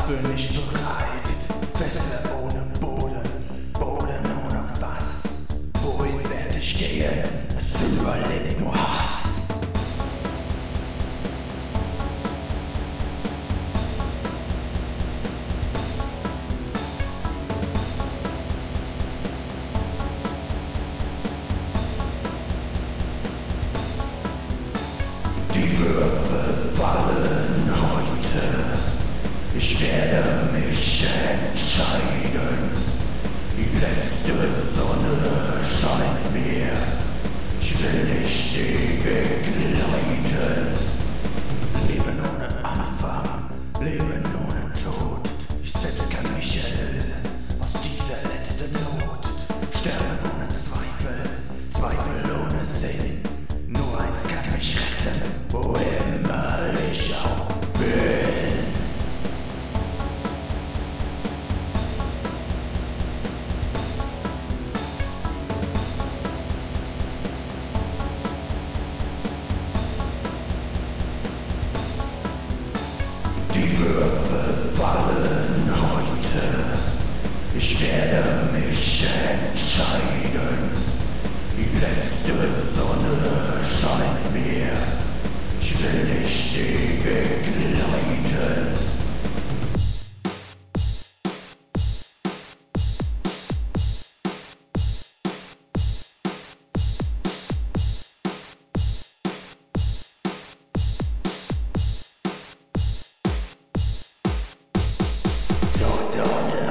bin ich bereit. Fässer ohne Boden, Boden ohne Fass. Wohin werd ich gehen? Es überlebt nur Hass. Die Würfel fallen heute, ich werde mich entscheiden. Die letzte Sonne scheint mir, ich will nicht begleiten. Leben ohne Anfang, Leben ohne Tod. Ich selbst kann mich erlösen aus dieser letzten Not. Sterben ohne Zweifel, Zweifel ohne Sinn. Nur eins kann mich retten, wo immer ich auch bin. Die Würfel fallen heute, ich werde mich entscheiden. Die letzte Sonne scheint mir, ich will nicht begleiten. Tod ohne